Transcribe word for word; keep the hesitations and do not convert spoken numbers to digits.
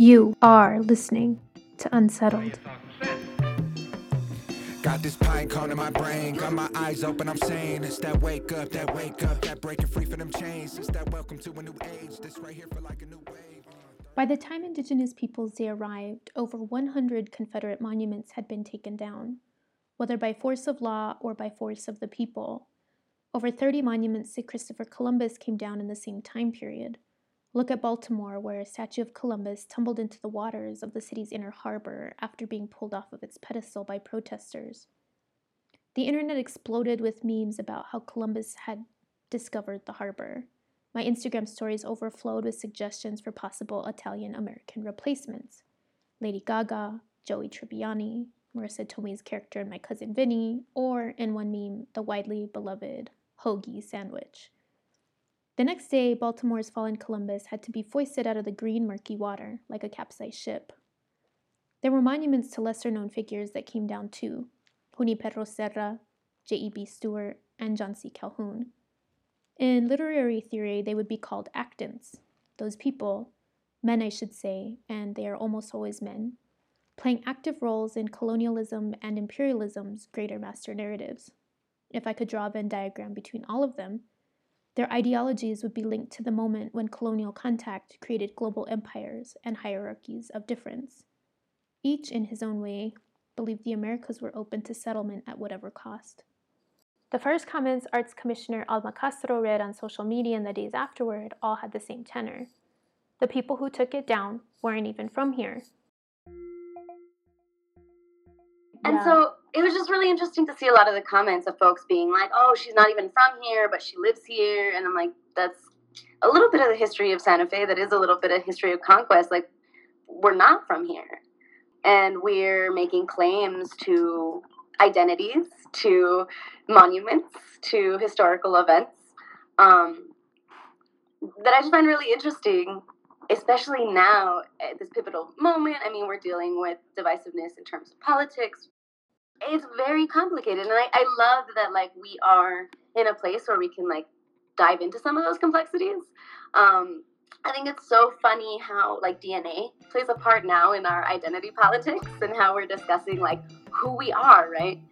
You are listening to Unsettled. Got this pine cone in my brain, got my eyes open, I'm saying it's that wake up, that wake up, that breaking free for them chains. It's that welcome to a new age, this right here for like a new wave. By the time Indigenous Peoples Day arrived, over one hundred Confederate monuments had been taken down, whether by force of law or by force of the people. Over thirty monuments to Christopher Columbus came down in the same time period. Look at Baltimore, where a statue of Columbus tumbled into the waters of the city's inner harbor after being pulled off of its pedestal by protesters. The internet exploded with memes about how Columbus had discovered the harbor. My Instagram stories overflowed with suggestions for possible Italian-American replacements. Lady Gaga, Joey Tribbiani, Marissa Tomei's character in My Cousin Vinny, or, in one meme, the widely beloved hoagie sandwich. The next day, Baltimore's fallen Columbus had to be foisted out of the green, murky water, like a capsized ship. There were monuments to lesser-known figures that came down too. Juniper Serra, J E B. Stuart, and John C. Calhoun. In literary theory, they would be called actants. Those people, men I should say, and they are almost always men, playing active roles in colonialism and imperialism's greater master narratives. If I could draw a Venn diagram between all of them, their ideologies would be linked to the moment when colonial contact created global empires and hierarchies of difference. Each, in his own way, believed the Americas were open to settlement at whatever cost. The first comments Arts Commissioner Alma Castro read on social media in the days afterward all had the same tenor. The people who took it down weren't even from here. And Yeah. so it was just really interesting to see a lot of the comments of folks being like, oh, she's not even from here, but she lives here. And I'm like, that's a little bit of the history of Santa Fe. That is a little bit of history of conquest. Like, we're not from here. And we're making claims to identities, to monuments, to historical events um, that I just find really interesting, especially now at this pivotal moment. I mean, we're dealing with divisiveness in terms of politics. It's very complicated. And I, I love that, like, we are in a place where we can, like, dive into some of those complexities. Um, I think it's so funny how, like, D N A plays a part now in our identity politics and how we're discussing, like, who we are, right?